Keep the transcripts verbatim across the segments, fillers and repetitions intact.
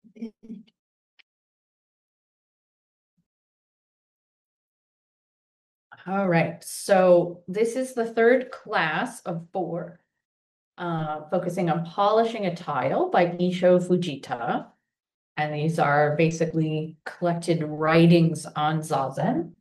All right, so this is the third class of four, uh, focusing on polishing a tile by Isho Fujita. And these are basically collected writings on Zazen.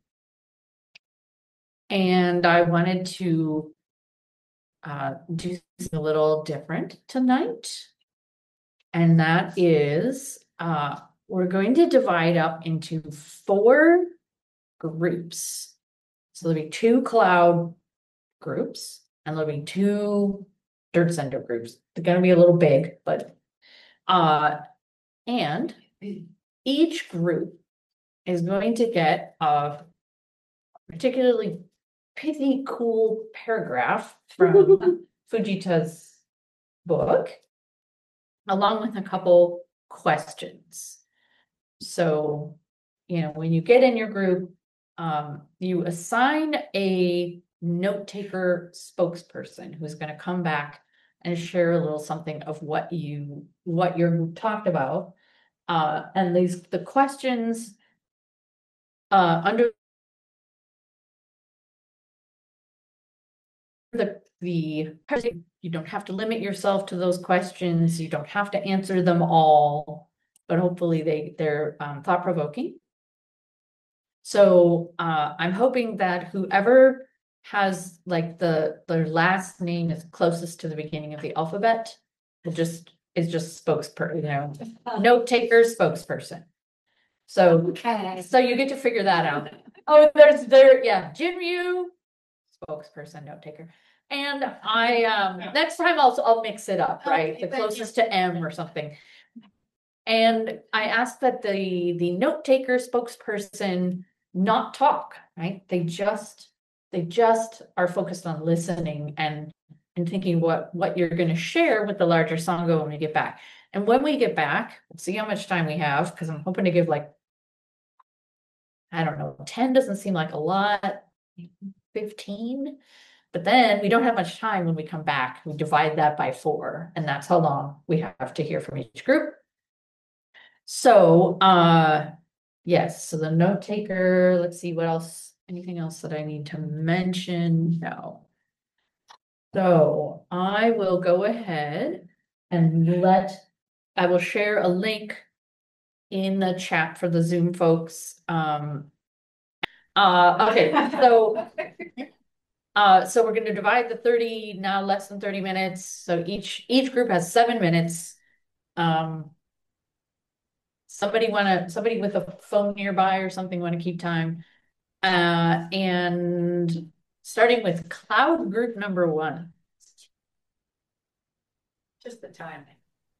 And I wanted to uh, do something a little different tonight. And that is, uh, we're going to divide up into four groups. So there'll be two cloud groups and there'll be two dirt center groups. They're gonna be a little big, but uh, and each group is going to get a particularly pithy, cool paragraph from Fujita's book, along with a couple questions. So, you know, when you get in your group, um, you assign a note taker spokesperson who's going to come back and share a little something of what you what your group talked about. Uh, and these the questions uh, under the the you don't have to limit yourself to those questions. You don't have to answer them all, but hopefully they they're um, thought provoking. So uh, I'm hoping that whoever has like the their last name is closest to the beginning of the alphabet, will just is just spokesperson, you know, note taker spokesperson. So Okay. so you get to figure that out. Oh, there's there, yeah, Jinryu, spokesperson, note taker. And I um next time I'll I'll mix it up, right? Okay, The thank closest to M or something. And I asked that the the note taker spokesperson not talk, right? They just they just are focused on listening and and thinking what what you're going to share with the larger Sangha when we get back. And when we get back, we'll see how much time we have, because I'm hoping to give like, I don't know, ten doesn't seem like a lot, fifteen. But then we don't have much time when we come back. We divide that by four, and that's how long we have to hear from each group. So, uh, yes, so the note taker, let's see what else, anything else that I need to mention? No. So I will go ahead and let, I will share a link in the chat for the Zoom folks. Um, uh, okay, so Uh, so we're gonna divide the thirty, now less than thirty minutes, so each, each group has seven minutes. Um. Somebody wanna, somebody with a phone nearby or something wanna keep time? Uh, and starting with cloud group number one. Just the timing.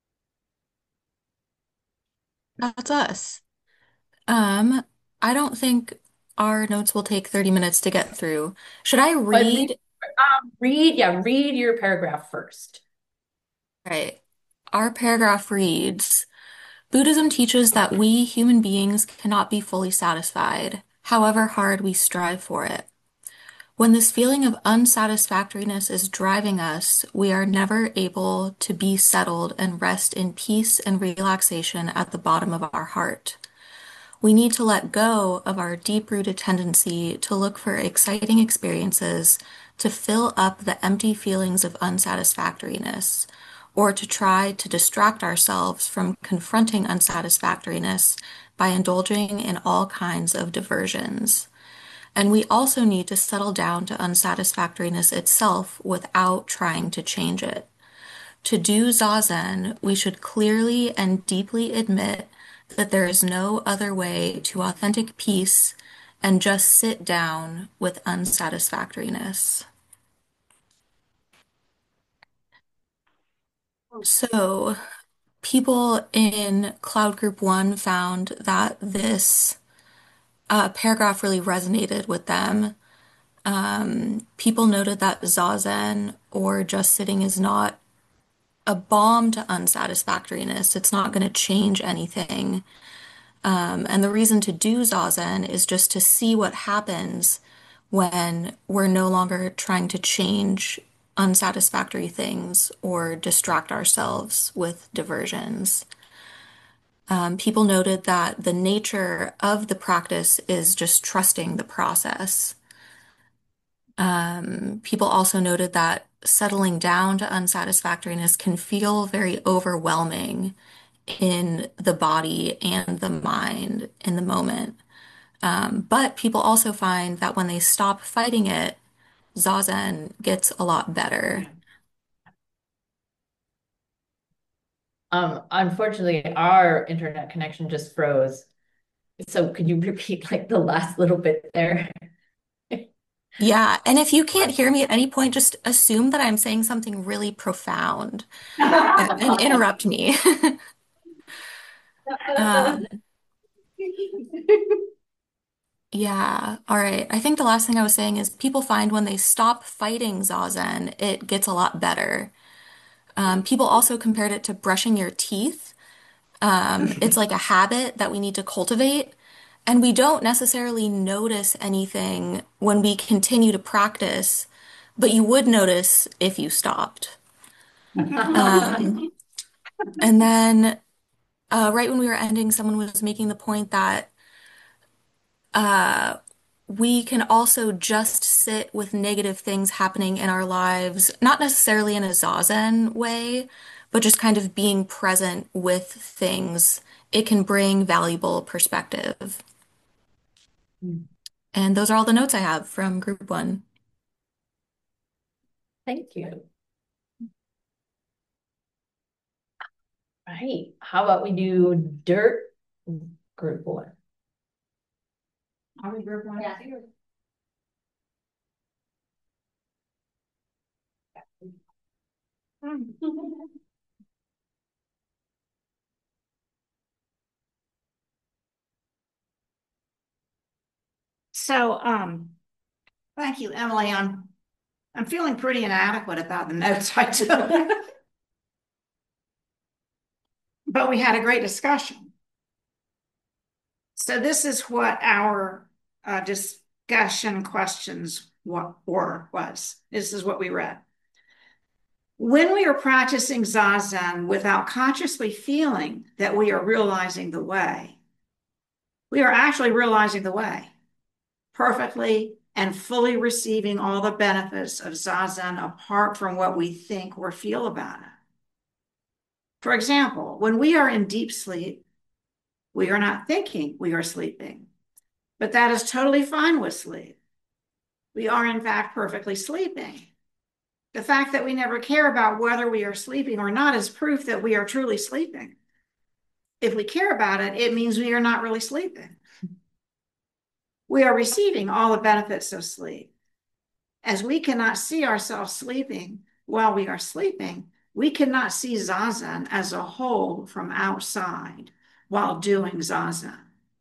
That's us. Um, I don't think our notes will take thirty minutes to get through. Should I But read, read? um, read, yeah, read your paragraph first. Right. Our paragraph reads, Buddhism teaches that we human beings cannot be fully satisfied, however hard we strive for it. When this feeling of unsatisfactoriness is driving us, we are never able to be settled and rest in peace and relaxation at the bottom of our heart. We need to let go of our deep-rooted tendency to look for exciting experiences to fill up the empty feelings of unsatisfactoriness, or to try to distract ourselves from confronting unsatisfactoriness by indulging in all kinds of diversions. And we also need to settle down to unsatisfactoriness itself without trying to change it. To do Zazen, we should clearly and deeply admit that there is no other way to authentic peace and just sit down with unsatisfactoriness. So, people in Cloud Group one found that this uh, paragraph really resonated with them. Um, people noted that Zazen or just sitting is not a balm to unsatisfactoriness. It's not going to change anything. Um, and the reason to do Zazen is just to see what happens when we're no longer trying to change unsatisfactory things or distract ourselves with diversions. Um, people noted that the nature of the practice is just trusting the process. Um, people also noted that settling down to unsatisfactoriness can feel very overwhelming in the body and the mind in the moment. Um, but people also find that when they stop fighting it, Zazen gets a lot better. Um, unfortunately, our internet connection just froze. So could you repeat like the last little bit there? Yeah, and if you can't hear me at any point, just assume that I'm saying something really profound and, and interrupt me. Um, yeah, all right. I think the last thing I was saying is people find when they stop fighting Zazen, it gets a lot better. Um, people also compared it to brushing your teeth. Um, it's like a habit that we need to cultivate, and we don't necessarily notice anything when we continue to practice, but you would notice if you stopped. Um, and then uh, right when we were ending, someone was making the point that uh, we can also just sit with negative things happening in our lives, not necessarily in a Zazen way, but just kind of being present with things. It can bring valuable perspective. And those are all the notes I have from group one. Thank you. Right. How about we do dirt group one? Are we group one? Yeah. So, um, thank you, Emily. I'm, I'm feeling pretty inadequate about the notes I took. But we had a great discussion. So this is what our uh, discussion questions what were, was. This is what we read. When we are practicing Zazen without consciously feeling that we are realizing the way, we are actually realizing the way perfectly and fully receiving all the benefits of Zazen apart from what we think or feel about it. For example, when we are in deep sleep, we are not thinking we are sleeping, but that is totally fine with sleep. We are, in fact, perfectly sleeping. The fact that we never care about whether we are sleeping or not is proof that we are truly sleeping. If we care about it, it means we are not really sleeping. We are receiving all the benefits of sleep. As we cannot see ourselves sleeping while we are sleeping, we cannot see Zazen as a whole from outside while doing Zazen.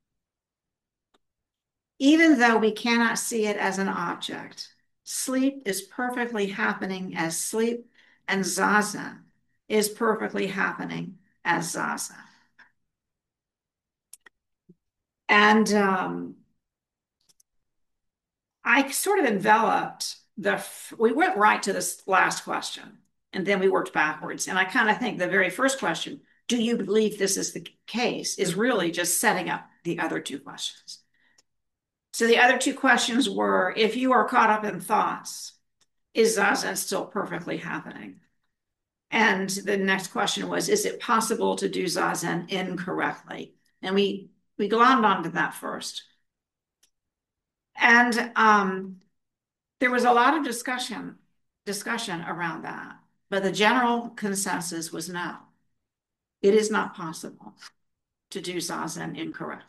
Even though we cannot see it as an object, sleep is perfectly happening as sleep, and Zazen is perfectly happening as Zazen. And um, I sort of enveloped the, we went right to this last question, and then we worked backwards. And I kind of think the very first question, do you believe this is the case, is really just setting up the other two questions. So the other two questions were, if you are caught up in thoughts, is Zazen still perfectly happening? And the next question was, is it possible to do Zazen incorrectly? And we, we glommed onto that first. And um, there was a lot of discussion, discussion around that, but the general consensus was no. It is not possible to do Zazen incorrectly.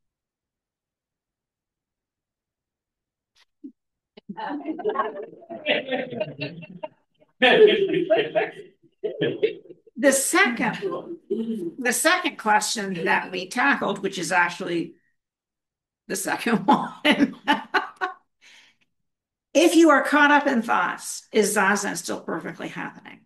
The second, the second question that we tackled, which is actually the second one. If you are caught up in thoughts, is Zazen still perfectly happening?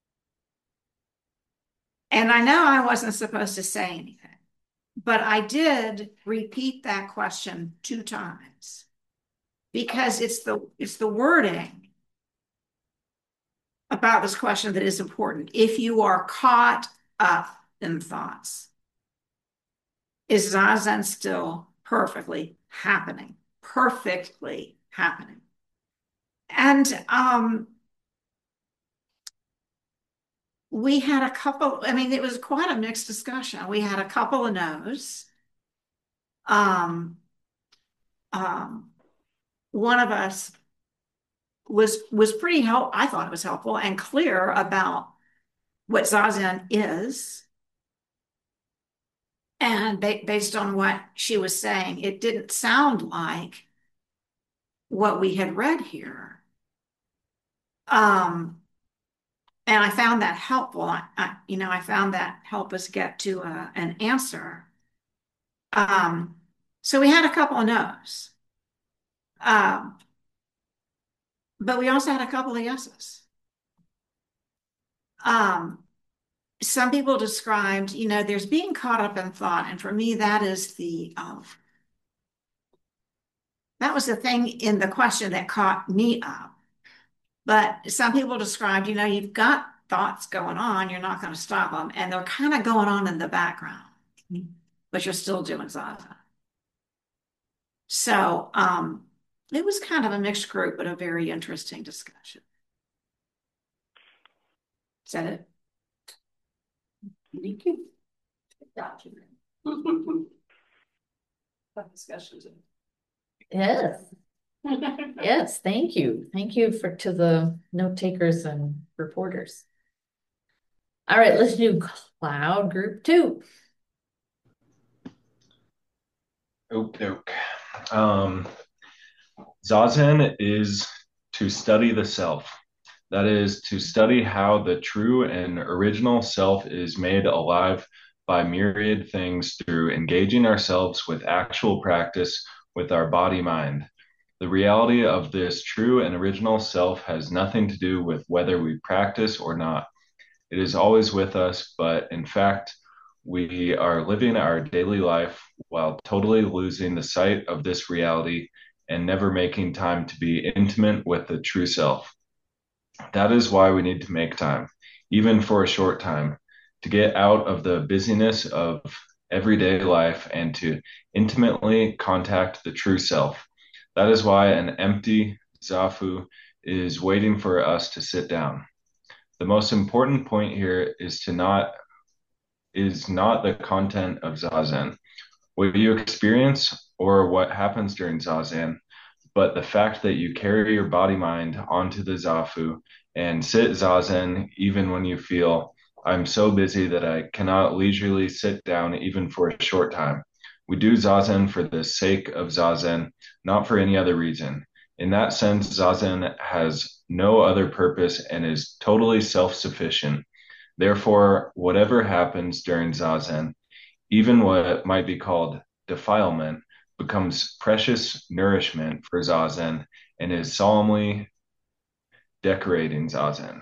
And I know I wasn't supposed to say anything, but I did repeat that question two times because it's the, it's the wording about this question that is important. If you are caught up in thoughts, is Zazen still perfectly happening? Perfectly happening. And um, we had a couple, I mean, it was quite a mixed discussion. We had a couple of no's. Um, um, one of us was was pretty help. I thought it was helpful and clear about what Zazen is. And ba based on what she was saying, it didn't sound like what we had read here. Um, and I found that helpful. I, I, you know, I found that help us get to a, an answer. Um, so we had a couple of no's. Um, but we also had a couple of yeses. Um, some people described, you know, there's being caught up in thought. And for me, that is the, um, that was the thing in the question that caught me up. But some people described, you know, you've got thoughts going on, you're not going to stop them. And they're kind of going on in the background, but you're still doing zaza. So um, it was kind of a mixed group, but a very interesting discussion. Is that it? Thank you. Document. Fun discussions. Yes, yes, thank you. Thank you for to the note takers and reporters. All right, let's do cloud group two. Oak doke. Um, Zazen is to study the self. That is to study how the true and original self is made alive by myriad things through engaging ourselves with actual practice with our body mind. The reality of this true and original self has nothing to do with whether we practice or not. It is always with us, but in fact, we are living our daily life while totally losing the sight of this reality and never making time to be intimate with the true self. That is why we need to make time, even for a short time, to get out of the busyness of everyday life and to intimately contact the true self. That is why an empty zafu is waiting for us to sit down. The most important point here is to not is not the content of zazen, what you experience or what happens during zazen, but the fact that you carry your body mind onto the zafu and sit zazen even when you feel I'm so busy that I cannot leisurely sit down even for a short time. We do zazen for the sake of zazen, not for any other reason. In that sense, zazen has no other purpose and is totally self-sufficient. Therefore, whatever happens during zazen, even what might be called defilement, becomes precious nourishment for zazen and is solemnly decorating zazen.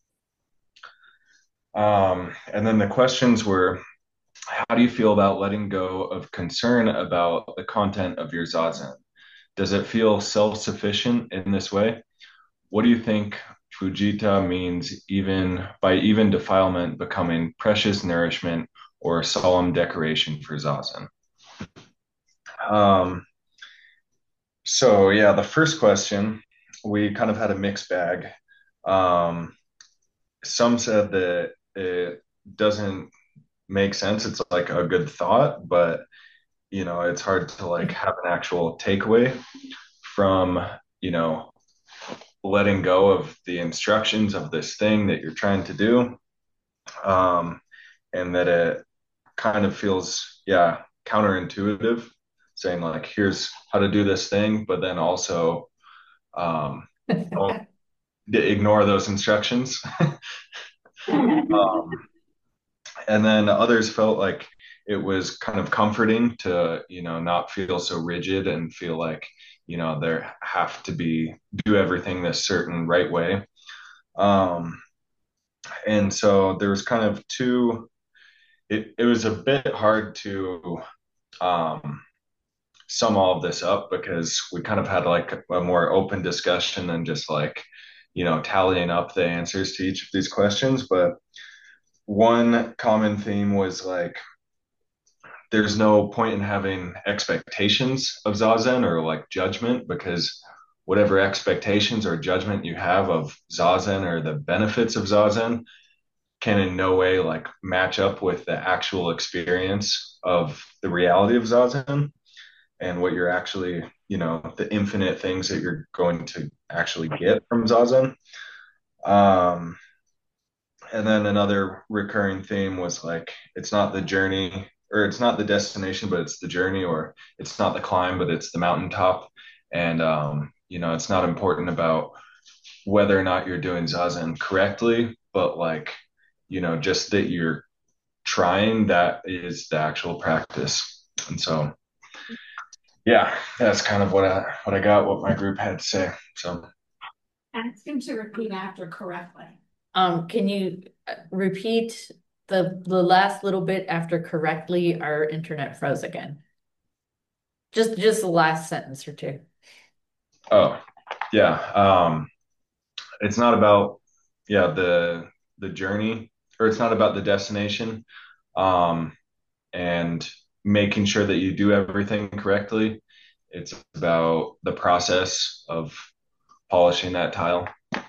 Um, and then the questions were, how do you feel about letting go of concern about the content of your zazen? Does it feel self-sufficient in this way? What do you think Fujita means even by even defilement becoming precious nourishment or solemn decoration for zazen? Um, so yeah, the first question, we kind of had a mixed bag. Um, some said that it doesn't make sense. It's like a good thought, but you know, it's hard to like have an actual takeaway from, you know, letting go of the instructions of this thing that you're trying to do. Um, and that it kind of feels, yeah, counterintuitive, saying like, here's how to do this thing, but then also um, don't ignore those instructions. um, and then others felt like it was kind of comforting to, you know, not feel so rigid and feel like, you know, there have to be do everything this certain right way. Um, and so there was kind of two, it, it was a bit hard to um, sum all of this up because we kind of had like a more open discussion than just like, you know, tallying up the answers to each of these questions. But one common theme was like there's no point in having expectations of Zazen or like judgment, because whatever expectations or judgment you have of Zazen or the benefits of Zazen can in no way like match up with the actual experience of the reality of Zazen and what you're actually, you know, the infinite things that you're going to actually get from Zazen. Um, and then another recurring theme was like, it's not the journey or it's not the destination, but it's the journey, or it's not the climb, but it's the mountaintop. And, um, you know, it's not important about whether or not you're doing Zazen correctly, but like, you know, just that you're trying, that is the actual practice. And so, yeah, that's kind of what I what I got, what my group had to say. So Ask him to repeat after correctly. Um, can you uh, repeat the, the last little bit after correctly? Our internet froze again. Just, just the last sentence or two. oh yeah. Um it's not about yeah, the the journey, or it's not about the destination. Um and making sure that you do everything correctly. It's about the process of polishing that tile.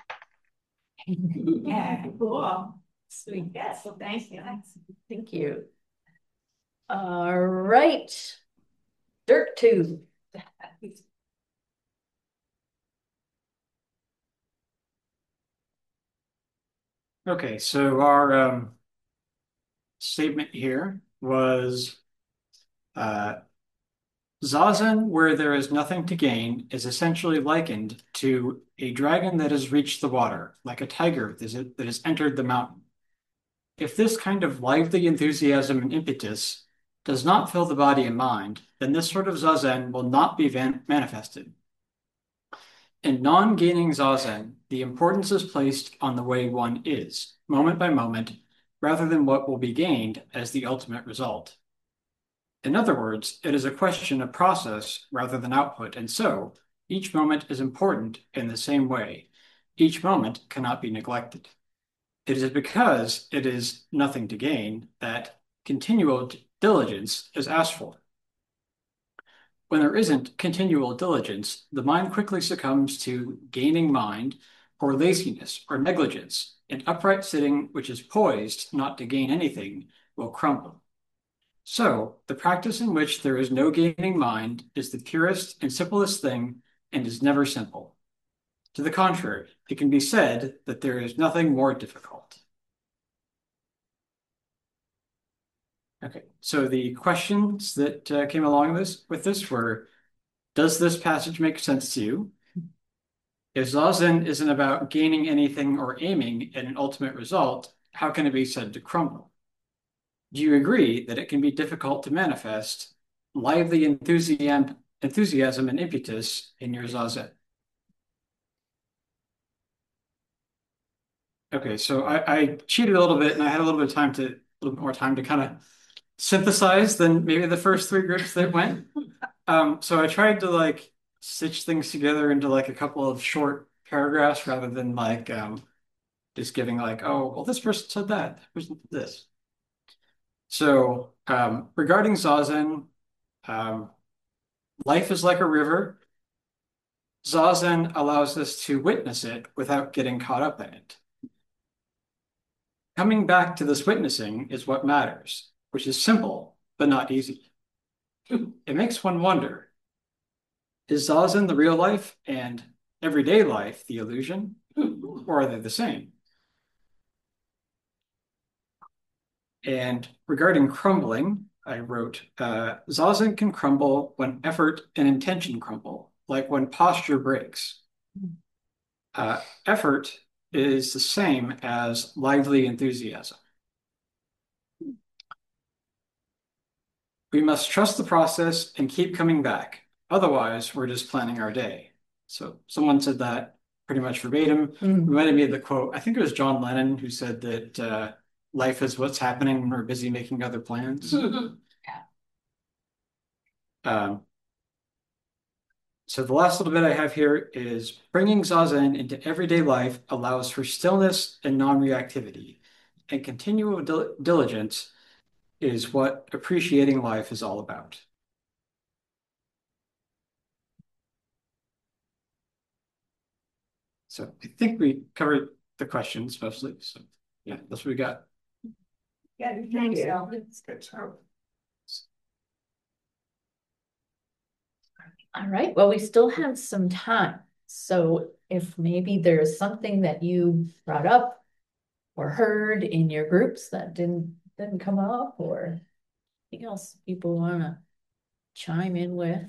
Yeah, cool. Sweet. Yes, so thank you. Thank you. All right. Dirt two. Okay, so our um, statement here was uh, Zazen, where there is nothing to gain, is essentially likened to a dragon that has reached the water, like a tiger that is- that has entered the mountain. If this kind of lively enthusiasm and impetus does not fill the body and mind, then this sort of Zazen will not be van- manifested. In non-gaining Zazen, the importance is placed on the way one is, moment by moment, rather than what will be gained as the ultimate result. In other words, it is a question of process rather than output, and so each moment is important in the same way. Each moment cannot be neglected. It is because it is nothing to gain that continual diligence is asked for. When there isn't continual diligence, the mind quickly succumbs to gaining mind, or laziness, or negligence. An upright sitting which is poised not to gain anything will crumble. So, the practice in which there is no gaining mind is the purest and simplest thing and is never simple. To the contrary, it can be said that there is nothing more difficult. Okay, so the questions that uh, came along this, with this were, does this passage make sense to you? If Zazen isn't about gaining anything or aiming at an ultimate result, how can it be said to crumble? Do you agree that it can be difficult to manifest lively enthusiasm, enthusiasm and impetus in your Zazen? Okay, so I, I cheated a little bit and I had a little bit of time to, a little bit more time to kind of synthesize than maybe the first three groups that went. Um, so I tried to like stitch things together into like a couple of short paragraphs rather than like um, just giving like, oh, well, this person said that. Who's this? So um, regarding Zazen, um, life is like a river. Zazen allows us to witness it without getting caught up in it. Coming back to this witnessing is what matters, which is simple, but not easy. It makes one wonder, is Zazen the real life and everyday life the illusion, or are they the same? And regarding crumbling, I wrote, uh, Zazen can crumble when effort and intention crumble, like when posture breaks. Uh, effort is the same as lively enthusiasm. We must trust the process and keep coming back. Otherwise, we're just planning our day. So someone said that pretty much verbatim. Mm. We might have made the quote. I think it was John Lennon who said that uh, life is what's happening when we're busy making other plans. Um, so the last little bit I have here is bringing Zazen into everyday life allows for stillness and non-reactivity, and continual dil diligence is what appreciating life is all about. So I think we covered the questions mostly. So yeah, that's what we got. Yeah, thanks, Al. It's good job. All right, well, we still have some time. So if maybe there's something that you brought up or heard in your groups that didn't didn't come up, or anything else people want to chime in with.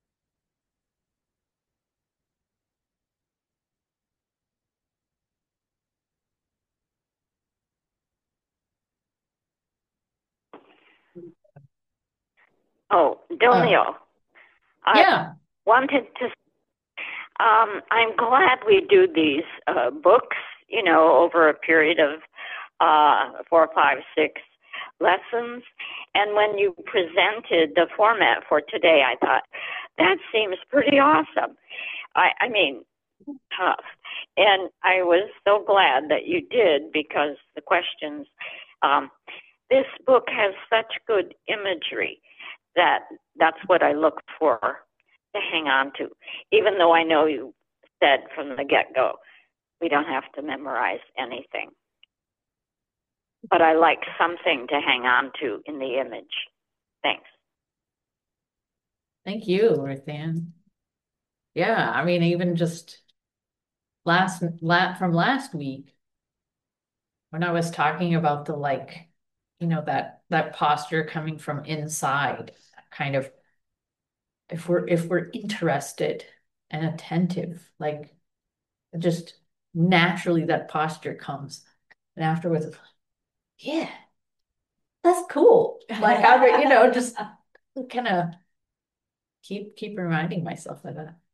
Oh, Donio. I Yeah, wanted to, um, I'm glad we do these uh, books, you know, over a period of uh, four, five, six lessons. And when you presented the format for today, I thought, that seems pretty awesome. I, I mean, tough. And I was so glad that you did, because the questions, um, this book has such good imagery that that's what I look for to hang on to. Even though I know you said from the get-go, we don't have to memorize anything. But I like something to hang on to in the image. Thanks. thank you, Ruthann. Yeah, I mean, even just last la from last week, when I was talking about the, like, you know, that that posture coming from inside, kind of, if we're if we're interested and attentive, like, just naturally that posture comes. And afterwards, it's like, yeah, that's cool. Like, how do you know, just kind of keep keep reminding myself of that.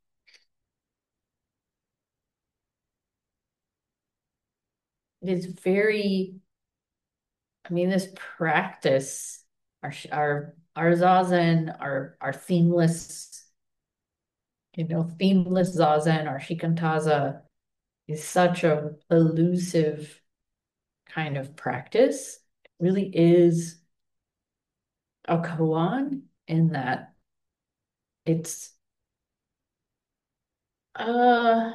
It is very, I mean, this practice, our sh- our our zazen, our our themeless, you know, themeless zazen, our shikantaza is such a elusive kind of practice. It really is a koan in that it's uh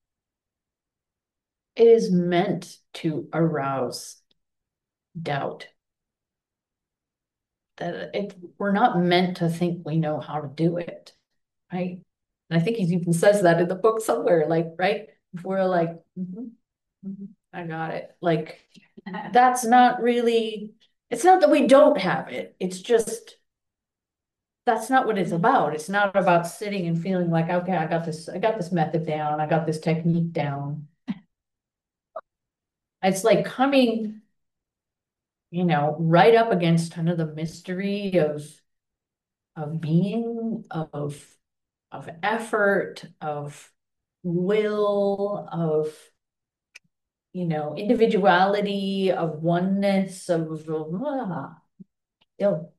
it is meant to arouse doubt. That it we're not meant to think we know how to do it, right? And I think he even says that in the book somewhere, like, right? If we're like, "Mhm, mhm, I got it." Like, that's not really, it's not that we don't have it. It's just, that's not what it's about. It's not about sitting and feeling like, okay, I got this, I got this method down, I got this technique down. It's like coming, you know, right up against kind of the mystery of of being, of of effort, of will, of, you know, individuality, of oneness, of ah, ill.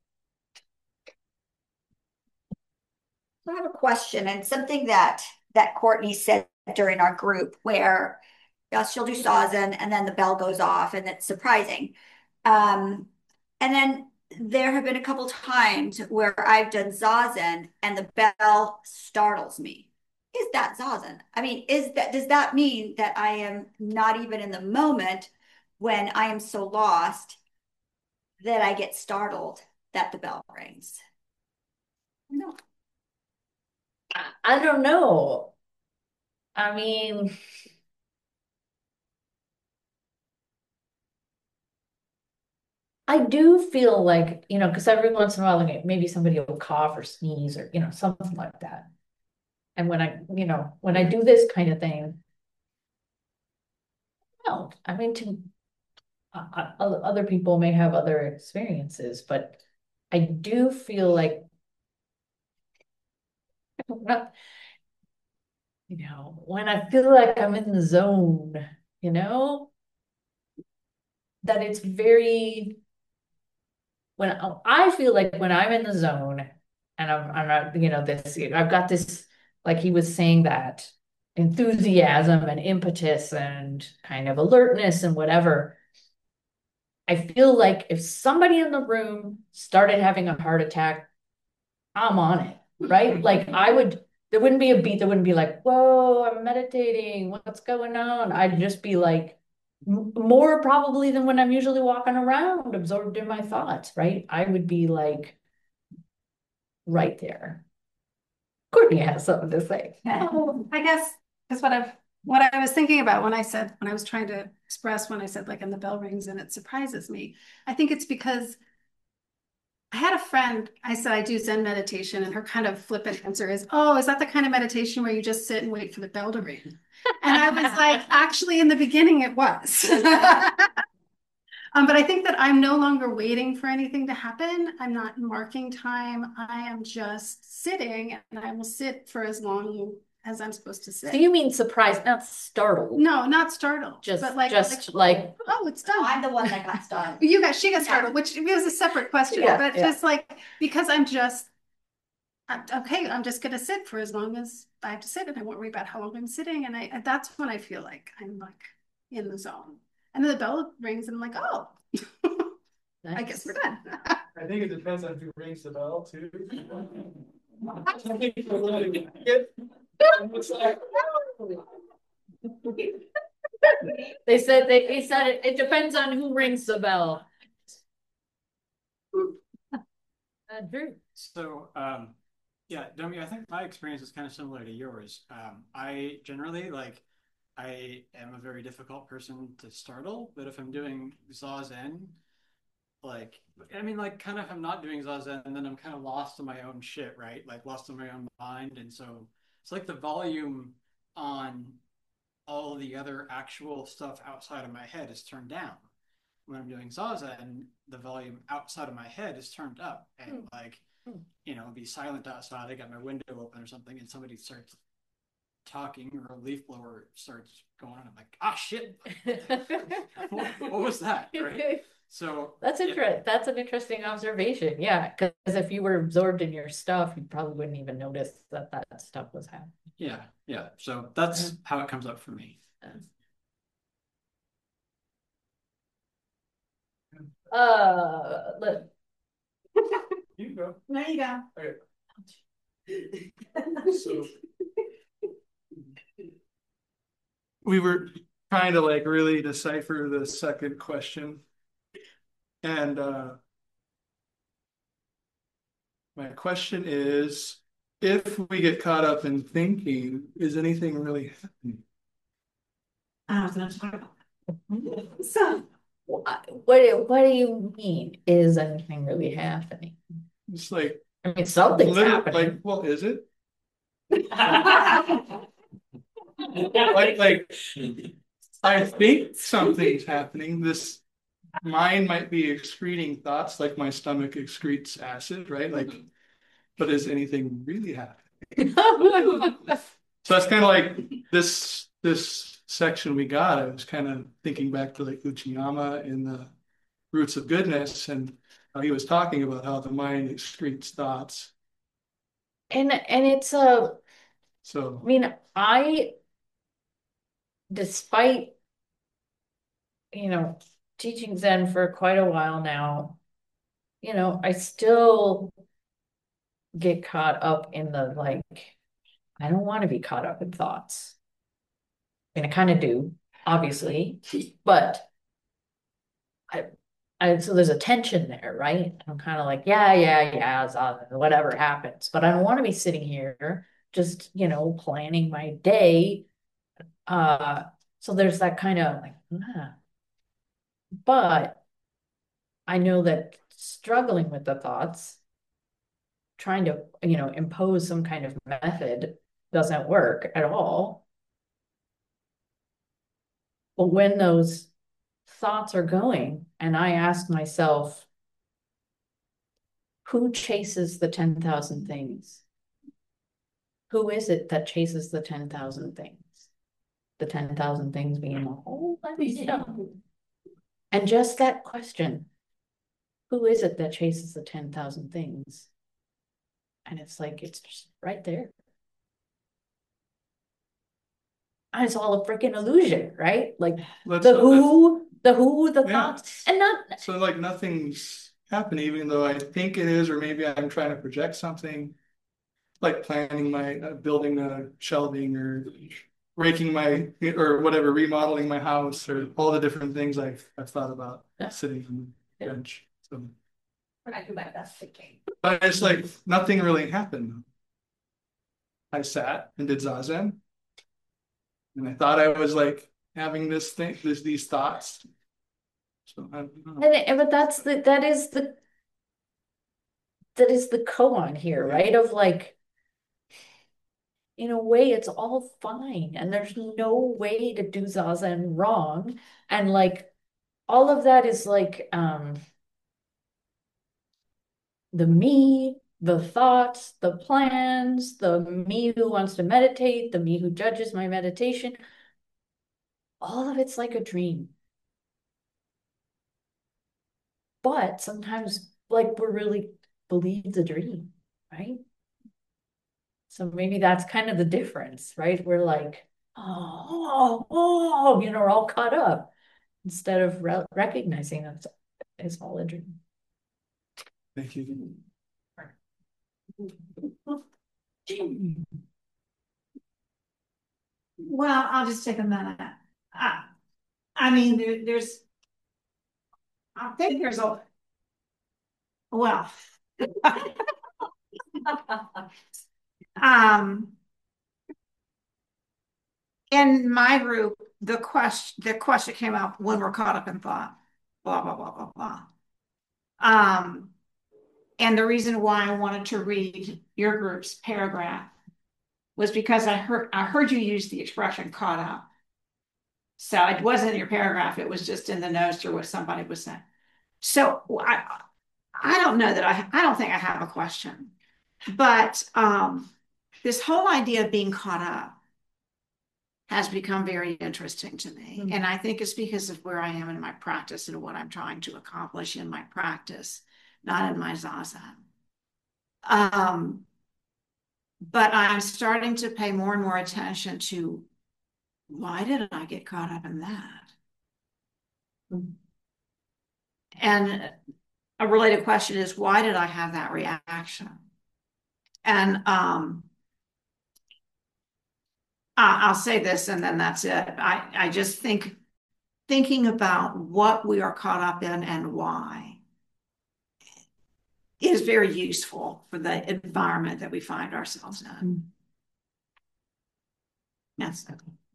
I have a question and something that that Courtney said during our group where uh, she'll do zazen and then the bell goes off and it's surprising. Um, and then there have been a couple times where I've done zazen and the bell startles me. Is that zazen? I mean, is that does that mean that I am not even in the moment when I am so lost that I get startled that the bell rings? No. I don't know. I mean, I do feel like, you know, because every once in a while, like, maybe somebody will cough or sneeze or, you know, something like that. And when I, you know, when I do this kind of thing, well, I mean, to uh, uh, other people may have other experiences, but I do feel like, not, you know, when I feel like I'm in the zone, you know, that it's very, when I I feel like when I'm in the zone and I'm, I'm not, you know, this, I've got this, like he was saying, that enthusiasm and impetus and kind of alertness and whatever. I feel like if somebody in the room started having a heart attack, I'm on it, right? Like I would, there wouldn't be a beat that wouldn't be like, whoa, I'm meditating. What's going on? I'd just be like, m- more probably than when I'm usually walking around, absorbed in my thoughts, right? I would be like right there. Courtney has something to say. Oh, I guess that's what I've what I was thinking about when I said when I was trying to express when I said like and the bell rings and it surprises me. I think it's because I had a friend, I said I do Zen meditation, and her kind of flippant answer is, oh, is that the kind of meditation where you just sit and wait for the bell to ring? And I was like, actually, in the beginning, it was. Um, but I think that I'm no longer waiting for anything to happen. I'm not marking time. I am just sitting, and I will sit for as long as I'm supposed to sit. So you mean surprised, not startled? No, not startled. Just, but like, just like, like, oh, it's done. I'm the one that got started. You got, she got startled, which was a separate question, Yeah, but yeah. just like, because I'm just, I'm, okay, I'm just gonna sit for as long as I have to sit, and I won't worry about how long I'm sitting. And I, and that's when I feel like I'm like in the zone. And then the bell rings, and I'm like, oh, I guess we're done. I think it depends on who rings the bell too. They said, they, they said it, it depends on who rings the bell. Uh, Drew. So, um, yeah, Domi, I think my experience is kind of similar to yours. Um, I generally like, I am a very difficult person to startle, but if I'm doing Zazen, like, I mean, like, kind of, I'm not doing Zazen, and then I'm kind of lost in my own shit, right? Like, lost in my own mind. And so it's like the volume on all the other actual stuff outside of my head is turned down. When I'm doing Zazen, the volume outside of my head is turned up. And Hmm. like, Hmm. you know, be silent outside. I got my window open or something, and somebody starts talking, or a leaf blower starts going on. I'm like, ah, shit. what, what was that? Right. So That's yeah. interesting. That's an interesting observation. Yeah, because if you were absorbed in your stuff, you probably wouldn't even notice that that stuff was happening. Yeah, yeah. So that's how it comes up for me. Uh, let, You go. There you go. Okay. So we were trying to like really decipher the second question. And uh, my question is, if we get caught up in thinking, is anything really happening? I was gonna talk about that. So what, what what do you mean? Is anything really happening? It's like, I mean, something's literally, happening. like, well, is it? Like, like, I think something's happening. This mind might be excreting thoughts, like my stomach excretes acid, right? Like, but is anything really happening? So that's kind of like this this section we got. I was kind of thinking back to like Uchiyama in the Roots of Goodness, and how he was talking about how the mind excretes thoughts. And and it's a, So I mean, I, despite, you know, teaching Zen for quite a while now, you know, I still get caught up in the like, I don't want to be caught up in thoughts. I mean, I kind of do, obviously, but I, I, so there's a tension there, right? I'm kind of like, yeah, yeah, yeah, Zazen, whatever happens, but I don't want to be sitting here just, you know, planning my day. Uh, so there's that kind of like, ah. But I know that struggling with the thoughts, trying to, you know, impose some kind of method doesn't work at all. But when those thoughts are going, and I ask myself, who chases the ten thousand things? Who is it that chases the ten thousand things? The ten thousand things being a whole lot of stuff. And just that question, who is it that chases the ten thousand things? And it's like, it's just right there. And it's all a freaking illusion, right? Like let's the who The who, the Yeah. thoughts, and not, So like nothing's happening, even though I think it is, or maybe I'm trying to project something. Like planning my, uh, building a shelving or raking my, or whatever, remodeling my house, or all the different things I've, I've thought about Yeah. sitting on the Yeah. bench. So, When I do my best thinking. but it's like nothing really happened. I sat and did Zazen. And I thought I was like having this thing, this, these thoughts. So I don't know. and, it- but that's the, that is the, that is the koan here, Yeah. right? Of like, in a way, it's all fine, and there's no way to do Zazen wrong. And like, all of that is like, um, the me, the thoughts, the plans, the me who wants to meditate, the me who judges my meditation. All of it's like a dream. But sometimes, like, we're really believe the dream, right? So maybe that's kind of the difference, right? We're like, oh, oh, oh, you know, we're all caught up instead of re recognizing that it's all a dream. Thank you. Well, I'll just take a minute. I, I mean, there, there's, I think there's a, well, um, in my group, the question, the question came up when we're caught up in thought, blah, blah, blah, blah, blah. Um, and the reason why I wanted to read your group's paragraph was because I heard, I heard you use the expression caught up. So it wasn't in your paragraph, it was just in the notes or what somebody was saying. So I, I don't know that I, I don't think I have a question, but um, this whole idea of being caught up has become very interesting to me. Mm-hmm. And I think it's because of where I am in my practice and what I'm trying to accomplish in my practice, not in my Zazen. Um, but I'm starting to pay more and more attention to why did I get caught up in that? Mm-hmm. And a related question is, why did I have that reaction? And um, I'll say this and then that's it. I, I just think thinking about what we are caught up in and why is very useful for the environment that we find ourselves in. Yes.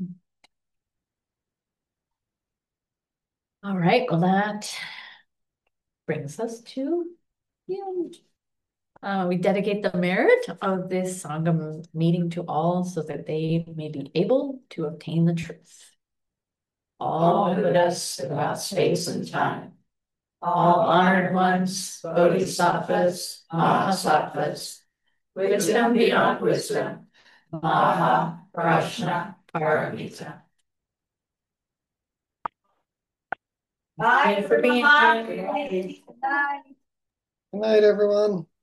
All right, well, that brings us to the end. Uh, we dedicate the merit of this Sangam meeting to all so that they may be able to obtain the truth. All Buddhas throughout space and time, all honored ones, bodhisattvas, mahasattvas, wisdom beyond wisdom, Maha Prajna Paramita. Bye for being here. Bye. Good night, everyone.